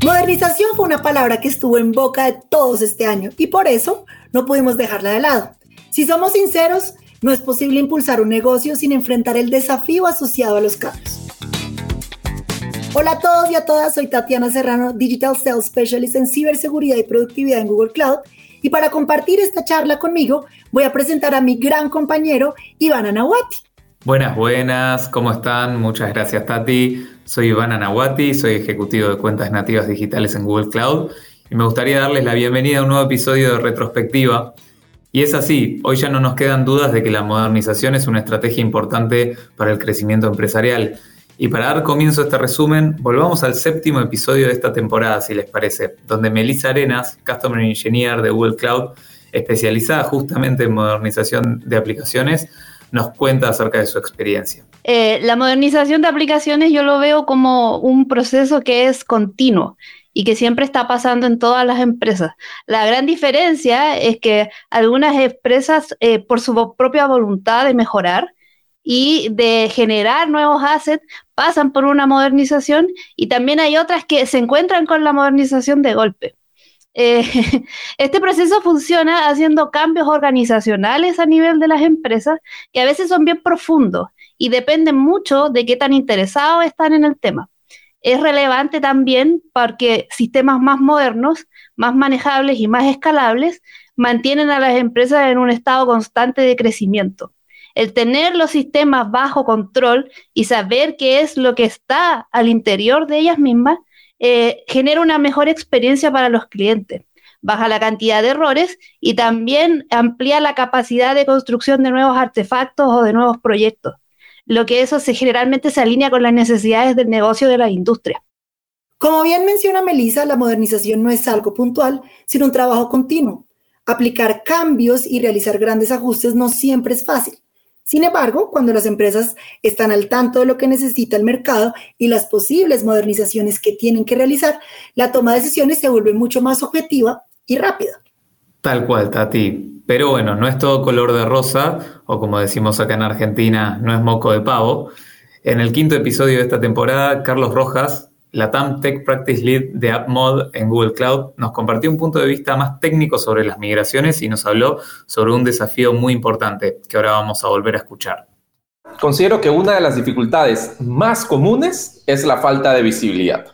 Modernización fue una palabra que estuvo en boca de todos este año y por eso no pudimos dejarla de lado. Si somos sinceros, no es posible impulsar un negocio sin enfrentar el desafío asociado a los cambios. Hola a todos y a todas, soy Tatiana Serrano, Digital Sales Specialist en ciberseguridad y productividad en Google Cloud, y para compartir esta charla conmigo voy a presentar a mi gran compañero Iván Anahuati. Buenas, ¿cómo están? Muchas gracias, Tati. Soy Iván Anahuati, soy ejecutivo de cuentas nativas digitales en Google Cloud y me gustaría darles la bienvenida a un nuevo episodio de Retrospectiva. Y es así, hoy ya no nos quedan dudas de que la modernización es una estrategia importante para el crecimiento empresarial. Y para dar comienzo a este resumen, volvamos al séptimo episodio de esta temporada, si les parece, donde Melissa Arenas, Customer Engineer de Google Cloud, especializada justamente en modernización de aplicaciones, nos cuenta acerca de su experiencia. La modernización de aplicaciones yo lo veo como un proceso que es continuo y que siempre está pasando en todas las empresas. La gran diferencia es que algunas empresas, por su propia voluntad de mejorar y de generar nuevos assets, pasan por una modernización, y también hay otras que se encuentran con la modernización de golpe. Este proceso funciona haciendo cambios organizacionales a nivel de las empresas que a veces son bien profundos y dependen mucho de qué tan interesados están en el tema. Es relevante también porque sistemas más modernos, más manejables y más escalables mantienen a las empresas en un estado constante de crecimiento. El tener los sistemas bajo control y saber qué es lo que está al interior de ellas mismas genera una mejor experiencia para los clientes, baja la cantidad de errores y también amplía la capacidad de construcción de nuevos artefactos o de nuevos proyectos, lo que eso generalmente se alinea con las necesidades del negocio de la industria. Como bien menciona Melissa, la modernización no es algo puntual, sino un trabajo continuo. Aplicar cambios y realizar grandes ajustes no siempre es fácil. Sin embargo, cuando las empresas están al tanto de lo que necesita el mercado y las posibles modernizaciones que tienen que realizar, la toma de decisiones se vuelve mucho más objetiva y rápida. Tal cual, Tati. Pero bueno, no es todo color de rosa, o como decimos acá en Argentina, no es moco de pavo. En el quinto episodio de esta temporada, Carlos Rojas, LATAM Tech Practice Lead de AppMod en Google Cloud, nos compartió un punto de vista más técnico sobre las migraciones y nos habló sobre un desafío muy importante que ahora vamos a volver a escuchar. Considero que una de las dificultades más comunes es la falta de visibilidad.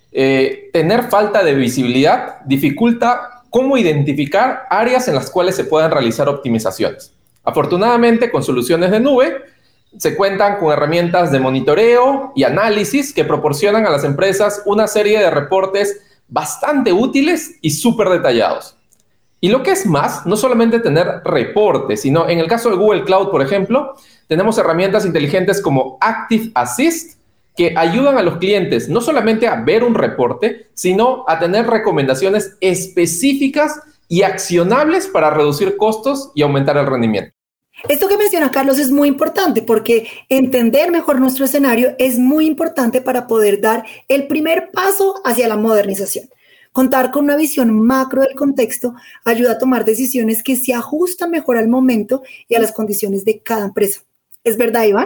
Tener falta de visibilidad dificulta cómo identificar áreas en las cuales se puedan realizar optimizaciones. Afortunadamente, con soluciones de nube, se cuentan con herramientas de monitoreo y análisis que proporcionan a las empresas una serie de reportes bastante útiles y súper detallados. Y lo que es más, no solamente tener reportes, sino en el caso de Google Cloud, por ejemplo, tenemos herramientas inteligentes como Active Assist que ayudan a los clientes no solamente a ver un reporte, sino a tener recomendaciones específicas y accionables para reducir costos y aumentar el rendimiento. Esto que menciona Carlos es muy importante porque entender mejor nuestro escenario es muy importante para poder dar el primer paso hacia la modernización. Contar con una visión macro del contexto ayuda a tomar decisiones que se ajustan mejor al momento y a las condiciones de cada empresa. ¿Es verdad, Iván?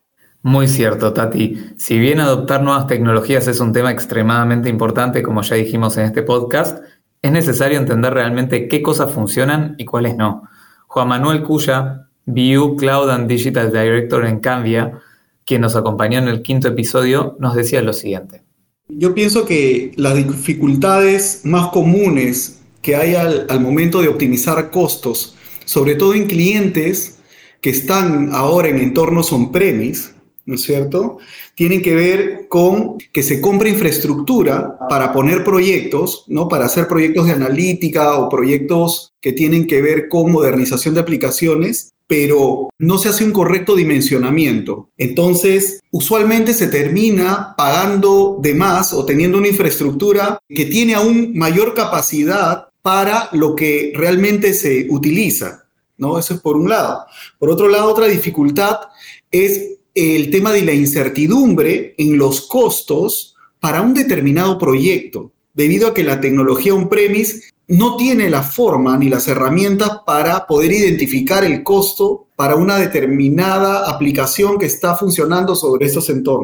Muy cierto, Tati. Si bien adoptar nuevas tecnologías es un tema extremadamente importante, como ya dijimos en este podcast, es necesario entender realmente qué cosas funcionan y cuáles no. Juan Manuel Cuya, BU Cloud and Digital Director en Canvia, quien nos acompañó en el quinto episodio, nos decía lo siguiente. Yo pienso que las dificultades más comunes que hay al momento de optimizar costos, sobre todo en clientes que están ahora en entornos on-premise, ¿no es cierto?, tienen que ver con que se compra infraestructura para poner proyectos, ¿no?, para hacer proyectos de analítica o proyectos que tienen que ver con modernización de aplicaciones, pero no se hace un correcto dimensionamiento. Entonces, usualmente se termina pagando de más o teniendo una infraestructura que tiene aún mayor capacidad para lo que realmente se utiliza, ¿no? Eso es por un lado. Por otro lado, otra dificultad es el tema de la incertidumbre en los costos para un determinado proyecto, debido a que la tecnología on-premise no tiene la forma ni las herramientas para poder identificar el costo para una determinada aplicación que está funcionando sobre esos entornos.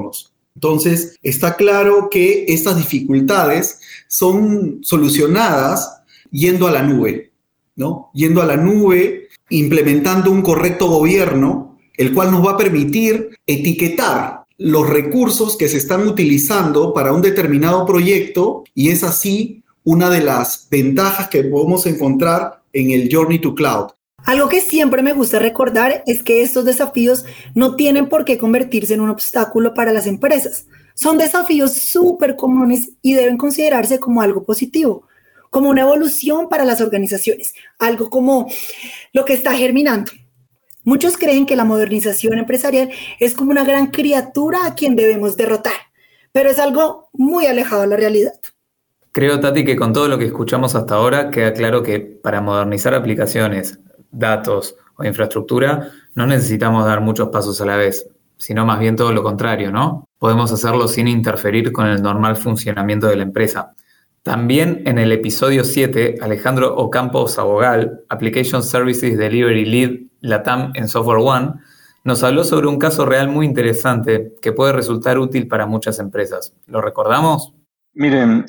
Entonces, está claro que estas dificultades son solucionadas yendo a la nube, ¿no? Yendo a la nube, implementando un correcto gobierno, el cual nos va a permitir etiquetar los recursos que se están utilizando para un determinado proyecto, y es así una de las ventajas que podemos encontrar en el Journey to Cloud. Algo que siempre me gusta recordar es que estos desafíos no tienen por qué convertirse en un obstáculo para las empresas. Son desafíos súper comunes y deben considerarse como algo positivo, como una evolución para las organizaciones, algo como lo que está germinando. Muchos creen que la modernización empresarial es como una gran criatura a quien debemos derrotar, pero es algo muy alejado de la realidad. Creo, Tati, que con todo lo que escuchamos hasta ahora queda claro que para modernizar aplicaciones, datos o infraestructura no necesitamos dar muchos pasos a la vez, sino más bien todo lo contrario, ¿no? Podemos hacerlo sin interferir con el normal funcionamiento de la empresa. También en el episodio 7, Alejandro Ocampo Sabogal, Application Services Delivery Lead LATAM en SoftwareOne, nos habló sobre un caso real muy interesante que puede resultar útil para muchas empresas. ¿Lo recordamos? Miren,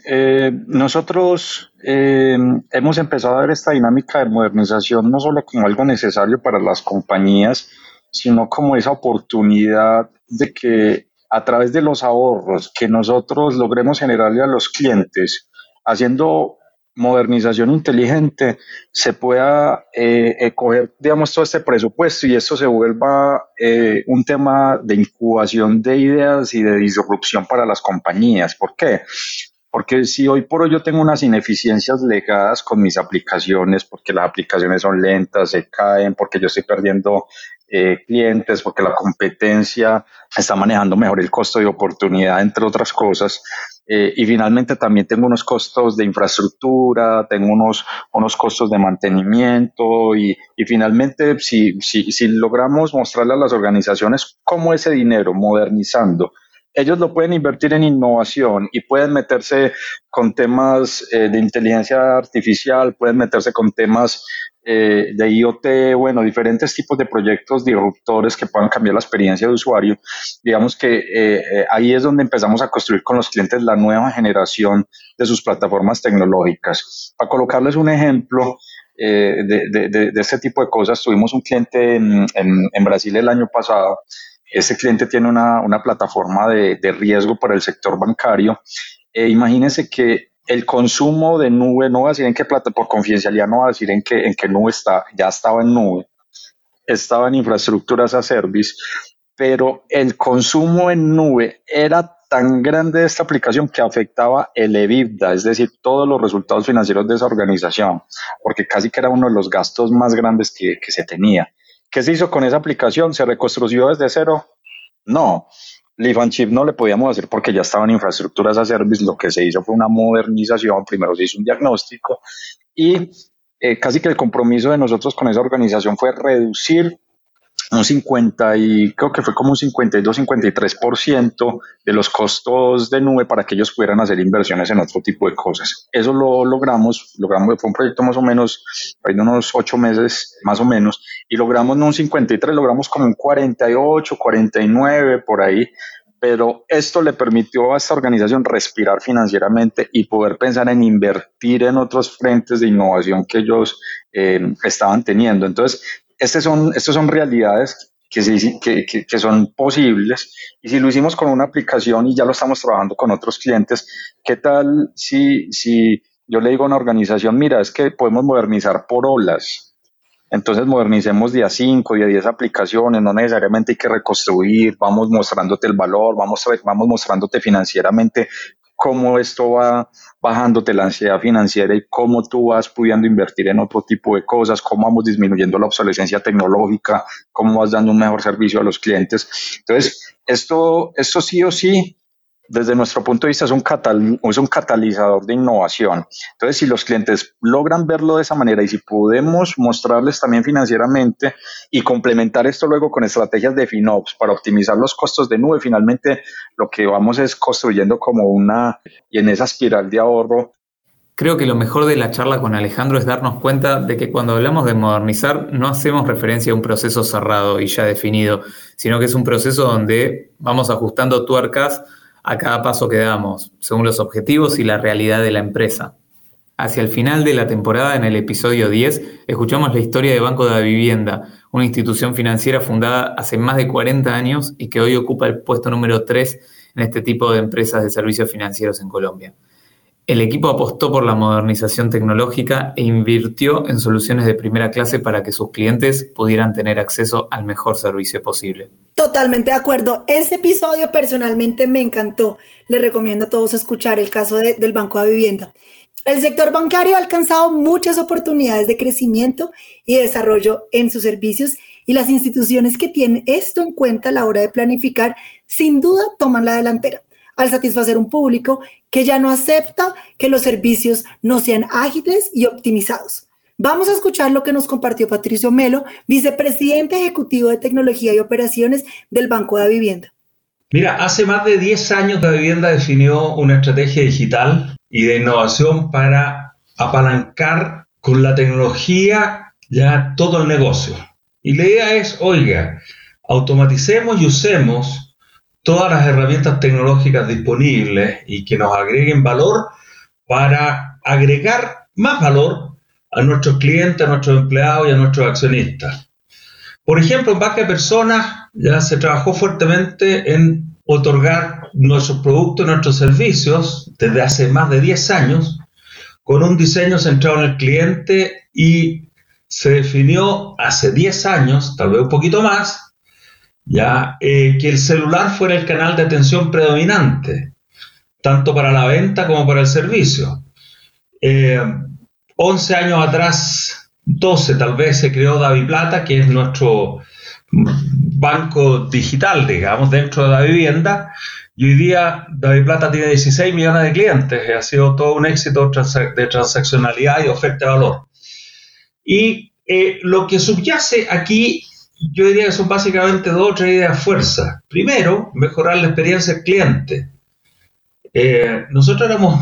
nosotros hemos empezado a ver esta dinámica de modernización no solo como algo necesario para las compañías, sino como esa oportunidad de que a través de los ahorros que nosotros logremos generarle a los clientes, haciendo modernización inteligente, se pueda coger, digamos, todo este presupuesto y esto se vuelva un tema de incubación de ideas y de disrupción para las compañías. ¿Por qué? Porque si hoy por hoy yo tengo unas ineficiencias legadas con mis aplicaciones, porque las aplicaciones son lentas, se caen, porque yo estoy perdiendo clientes, porque la competencia está manejando mejor el costo de oportunidad, entre otras cosas, y finalmente también tengo unos costos de infraestructura, tengo unos costos de mantenimiento y finalmente si logramos mostrarle a las organizaciones cómo ese dinero modernizando, ellos lo pueden invertir en innovación y pueden meterse con temas de inteligencia artificial, pueden meterse con temas de IoT, bueno, diferentes tipos de proyectos disruptores que puedan cambiar la experiencia de usuario. Digamos que ahí es donde empezamos a construir con los clientes la nueva generación de sus plataformas tecnológicas. Para colocarles un ejemplo de este tipo de cosas, tuvimos un cliente en Brasil el año pasado. Este cliente tiene una plataforma de riesgo para el sector bancario. Imagínense que el consumo de nube, no voy a decir en qué plata, por confidencialidad no voy a decir en qué nube está, ya estaba en nube, estaba en infraestructuras as a service, pero el consumo en nube era tan grande de esta aplicación que afectaba el EBITDA, es decir, todos los resultados financieros de esa organización, porque casi que era uno de los gastos más grandes que se tenía. ¿Qué se hizo con esa aplicación? ¿Se reconstruyó desde cero? No. Lift and Shift no le podíamos hacer porque ya estaban infraestructuras as a service. Lo que se hizo fue una modernización. Primero se hizo un diagnóstico y casi que el compromiso de nosotros con esa organización fue reducir un 50 y creo que fue como un 52-53% de los costos de nube para que ellos pudieran hacer inversiones en otro tipo de cosas. Eso lo logramos, fue un proyecto más o menos, de unos 8 meses más o menos, y logramos no un 53, logramos como un 48, 49 por ahí, pero esto le permitió a esta organización respirar financieramente y poder pensar en invertir en otros frentes de innovación que ellos estaban teniendo. Entonces, estas son realidades que son posibles, y si lo hicimos con una aplicación y ya lo estamos trabajando con otros clientes, ¿qué tal si yo le digo a una organización, mira, es que podemos modernizar por olas? Entonces modernicemos de a 5, de a 10 aplicaciones, no necesariamente hay que reconstruir, vamos mostrándote el valor, vamos mostrándote financieramente cómo esto va bajándote la ansiedad financiera y cómo tú vas pudiendo invertir en otro tipo de cosas, cómo vamos disminuyendo la obsolescencia tecnológica, cómo vas dando un mejor servicio a los clientes. Entonces, esto sí o sí, desde nuestro punto de vista, es un catalizador de innovación. Entonces, si los clientes logran verlo de esa manera y si podemos mostrarles también financieramente y complementar esto luego con estrategias de FinOps para optimizar los costos de nube, finalmente lo que vamos es construyendo y en esa espiral de ahorro. Creo que lo mejor de la charla con Alejandro es darnos cuenta de que cuando hablamos de modernizar no hacemos referencia a un proceso cerrado y ya definido, sino que es un proceso donde vamos ajustando tuercas a cada paso que damos, según los objetivos y la realidad de la empresa. Hacia el final de la temporada, en el episodio 10, escuchamos la historia de Banco Davivienda, una institución financiera fundada hace más de 40 años y que hoy ocupa el puesto número 3 en este tipo de empresas de servicios financieros en Colombia. El equipo apostó por la modernización tecnológica e invirtió en soluciones de primera clase para que sus clientes pudieran tener acceso al mejor servicio posible. Totalmente de acuerdo. Ese episodio personalmente me encantó. Les recomiendo a todos escuchar el caso del Banco Davivienda. El sector bancario ha alcanzado muchas oportunidades de crecimiento y desarrollo en sus servicios, y las instituciones que tienen esto en cuenta a la hora de planificar sin duda toman la delantera al satisfacer un público que ya no acepta que los servicios no sean ágiles y optimizados. Vamos a escuchar lo que nos compartió Patricio Melo, vicepresidente ejecutivo de tecnología y operaciones del Banco Davivienda. Mira, hace más de 10 años Davivienda definió una estrategia digital y de innovación para apalancar con la tecnología ya todo el negocio. Y la idea es, oiga, automaticemos y usemos todas las herramientas tecnológicas disponibles y que nos agreguen valor para agregar más valor a nuestros clientes, a nuestros empleados y a nuestros accionistas. Por ejemplo, en Banca de Personas ya se trabajó fuertemente en otorgar nuestros productos, nuestros servicios desde hace más de 10 años con un diseño centrado en el cliente, y se definió hace 10 años, tal vez un poquito más, ya que el celular fuera el canal de atención predominante, tanto para la venta como para el servicio. 11 años atrás, 12 tal vez, se creó DaviPlata, que es nuestro banco digital, digamos, dentro de Davivienda, y hoy día DaviPlata tiene 16 millones de clientes. Ha sido todo un éxito de transaccionalidad y oferta de valor. Y lo que subyace aquí, yo diría que son básicamente 2 o 3 ideas fuerza. Primero, mejorar la experiencia del cliente. Nosotros éramos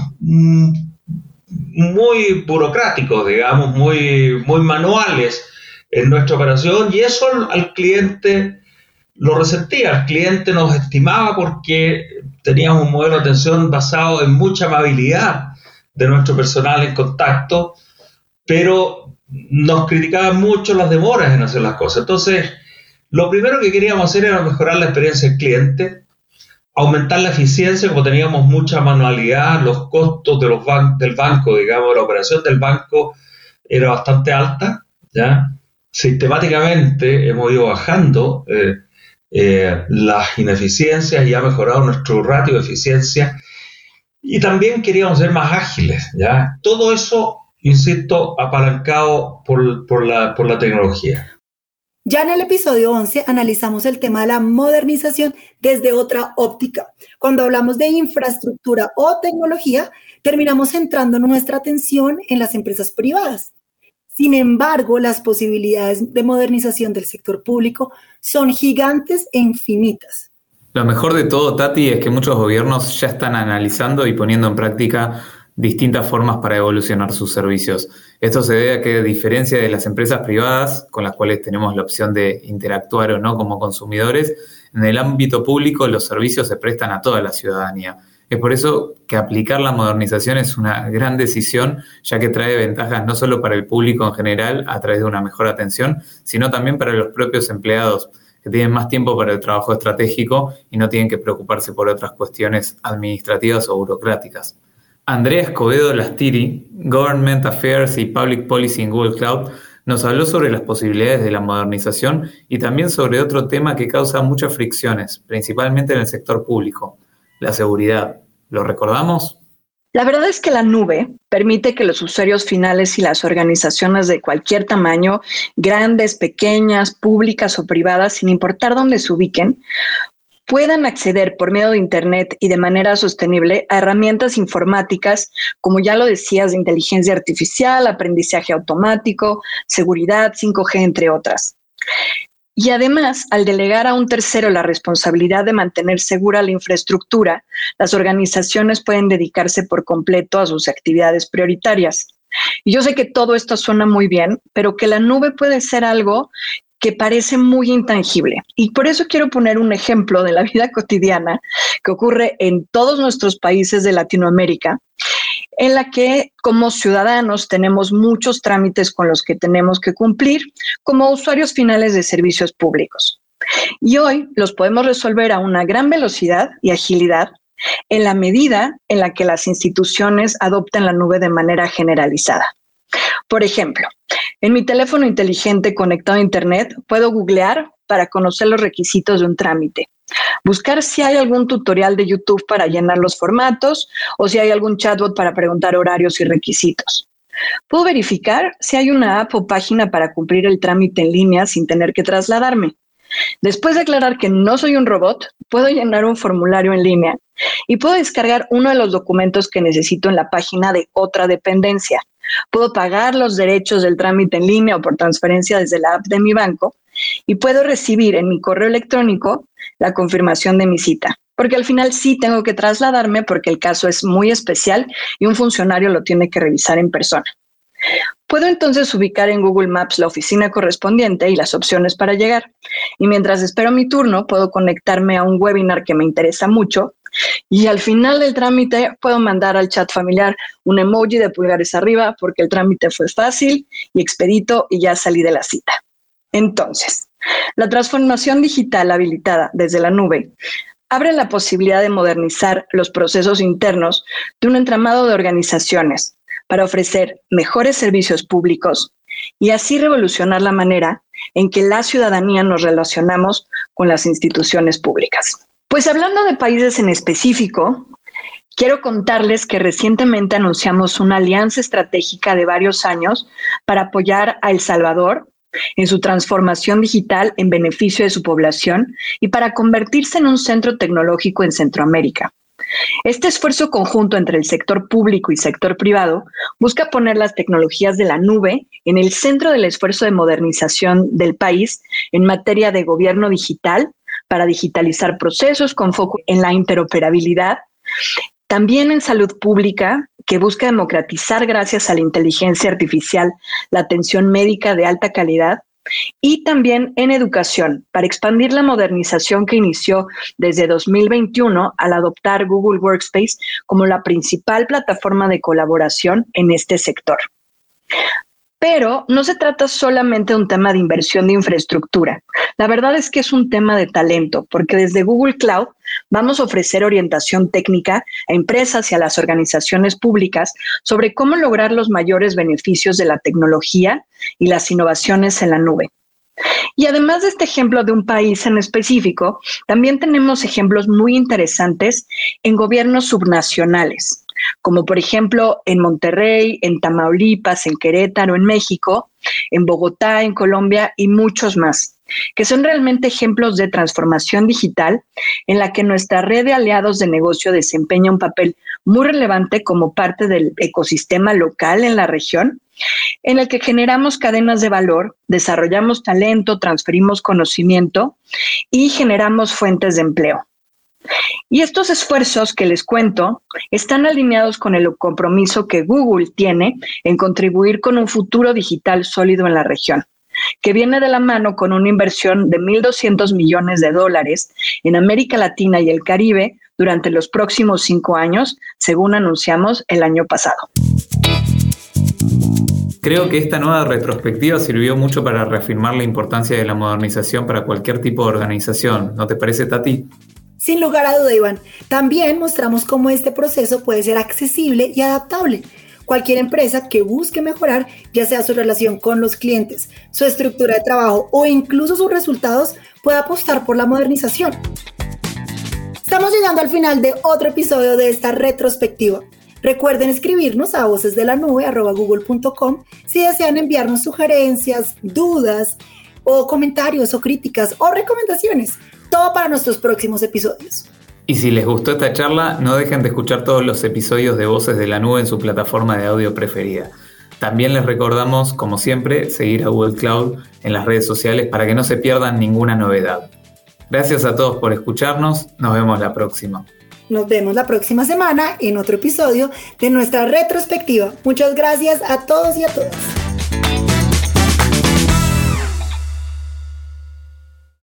muy burocráticos, digamos, muy manuales en nuestra operación, y eso al cliente lo resentía. El cliente nos estimaba porque teníamos un modelo de atención basado en mucha amabilidad de nuestro personal en contacto, pero nos criticaban mucho las demoras en hacer las cosas. Entonces, lo primero que queríamos hacer era mejorar la experiencia del cliente, aumentar la eficiencia. Como teníamos mucha manualidad, los costos del banco, digamos, la operación del banco era bastante alta, ¿ya? Sistemáticamente hemos ido bajando las ineficiencias y ha mejorado nuestro ratio de eficiencia, y también queríamos ser más ágiles, ¿ya? Todo eso, insisto, apalancado por la tecnología. Ya en el episodio 11 analizamos el tema de la modernización desde otra óptica. Cuando hablamos de infraestructura o tecnología, terminamos centrando nuestra atención en las empresas privadas. Sin embargo, las posibilidades de modernización del sector público son gigantes e infinitas. Lo mejor de todo, Tati, es que muchos gobiernos ya están analizando y poniendo en práctica distintas formas para evolucionar sus servicios. Esto se debe a que, a diferencia de las empresas privadas, con las cuales tenemos la opción de interactuar o no como consumidores, en el ámbito público los servicios se prestan a toda la ciudadanía. Es por eso que aplicar la modernización es una gran decisión, ya que trae ventajas no solo para el público en general a través de una mejor atención, sino también para los propios empleados, que tienen más tiempo para el trabajo estratégico y no tienen que preocuparse por otras cuestiones administrativas o burocráticas. Andrea Escobedo Lastiri, Government Affairs y Public Policy en Google Cloud, nos habló sobre las posibilidades de la modernización y también sobre otro tema que causa muchas fricciones, principalmente en el sector público: la seguridad. ¿Lo recordamos? La verdad es que la nube permite que los usuarios finales y las organizaciones de cualquier tamaño, grandes, pequeñas, públicas o privadas, sin importar dónde se ubiquen, puedan acceder por medio de Internet y de manera sostenible a herramientas informáticas, como ya lo decías, de inteligencia artificial, aprendizaje automático, seguridad, 5G, entre otras. Y además, al delegar a un tercero la responsabilidad de mantener segura la infraestructura, las organizaciones pueden dedicarse por completo a sus actividades prioritarias. Y yo sé que todo esto suena muy bien, pero que la nube puede ser algo que parece muy intangible. Y por eso quiero poner un ejemplo de la vida cotidiana que ocurre en todos nuestros países de Latinoamérica, en la que como ciudadanos tenemos muchos trámites con los que tenemos que cumplir como usuarios finales de servicios públicos. Y hoy los podemos resolver a una gran velocidad y agilidad en la medida en la que las instituciones adopten la nube de manera generalizada. Por ejemplo, en mi teléfono inteligente conectado a Internet puedo googlear para conocer los requisitos de un trámite, buscar si hay algún tutorial de YouTube para llenar los formatos o si hay algún chatbot para preguntar horarios y requisitos. Puedo verificar si hay una app o página para cumplir el trámite en línea sin tener que trasladarme. Después de aclarar que no soy un robot, puedo llenar un formulario en línea y puedo descargar uno de los documentos que necesito en la página de otra dependencia. Puedo pagar los derechos del trámite en línea o por transferencia desde la app de mi banco y puedo recibir en mi correo electrónico la confirmación de mi cita. Porque al final sí tengo que trasladarme porque el caso es muy especial y un funcionario lo tiene que revisar en persona. Puedo entonces ubicar en Google Maps la oficina correspondiente y las opciones para llegar. Y mientras espero mi turno, puedo conectarme a un webinar que me interesa mucho y al final del trámite puedo mandar al chat familiar un emoji de pulgares arriba porque el trámite fue fácil y expedito y ya salí de la cita. Entonces, la transformación digital habilitada desde la nube abre la posibilidad de modernizar los procesos internos de un entramado de organizaciones para ofrecer mejores servicios públicos y así revolucionar la manera en que la ciudadanía nos relacionamos con las instituciones públicas. Pues hablando de países en específico, quiero contarles que recientemente anunciamos una alianza estratégica de varios años para apoyar a El Salvador en su transformación digital en beneficio de su población y para convertirse en un centro tecnológico en Centroamérica. Este esfuerzo conjunto entre el sector público y sector privado busca poner las tecnologías de la nube en el centro del esfuerzo de modernización del país en materia de gobierno digital para digitalizar procesos con foco en la interoperabilidad, también en salud pública, que busca democratizar gracias a la inteligencia artificial la atención médica de alta calidad, y también en educación, para expandir la modernización que inició desde 2021 al adoptar Google Workspace como la principal plataforma de colaboración en este sector. Pero no se trata solamente de un tema de inversión de infraestructura. La verdad es que es un tema de talento, porque desde Google Cloud vamos a ofrecer orientación técnica a empresas y a las organizaciones públicas sobre cómo lograr los mayores beneficios de la tecnología y las innovaciones en la nube. Y además de este ejemplo de un país en específico, también tenemos ejemplos muy interesantes en gobiernos subnacionales, como por ejemplo en Monterrey, en Tamaulipas, en Querétaro, en México, en Bogotá, en Colombia y muchos más, que son realmente ejemplos de transformación digital en la que nuestra red de aliados de negocio desempeña un papel muy relevante como parte del ecosistema local en la región, en el que generamos cadenas de valor, desarrollamos talento, transferimos conocimiento y generamos fuentes de empleo. Y estos esfuerzos que les cuento están alineados con el compromiso que Google tiene en contribuir con un futuro digital sólido en la región, que viene de la mano con una inversión de $1,200 millones en América Latina y el Caribe durante los próximos 5 años, según anunciamos el año pasado. Creo que esta nueva retrospectiva sirvió mucho para reafirmar la importancia de la modernización para cualquier tipo de organización. ¿No te parece, Tati? Sin lugar a duda, Iván. También mostramos cómo este proceso puede ser accesible y adaptable. Cualquier empresa que busque mejorar, ya sea su relación con los clientes, su estructura de trabajo o incluso sus resultados, puede apostar por la modernización. Estamos llegando al final de otro episodio de esta retrospectiva. Recuerden escribirnos a vocesdelanube@google.com si desean enviarnos sugerencias, dudas o comentarios o críticas o recomendaciones. Todo para nuestros próximos episodios. Y si les gustó esta charla, no dejen de escuchar todos los episodios de Voces de la Nube en su plataforma de audio preferida. También les recordamos, como siempre, seguir a Google Cloud en las redes sociales para que no se pierdan ninguna novedad. Gracias a todos por escucharnos. Nos vemos la próxima. Nos vemos la próxima semana en otro episodio de nuestra retrospectiva. Muchas gracias a todos y a todas.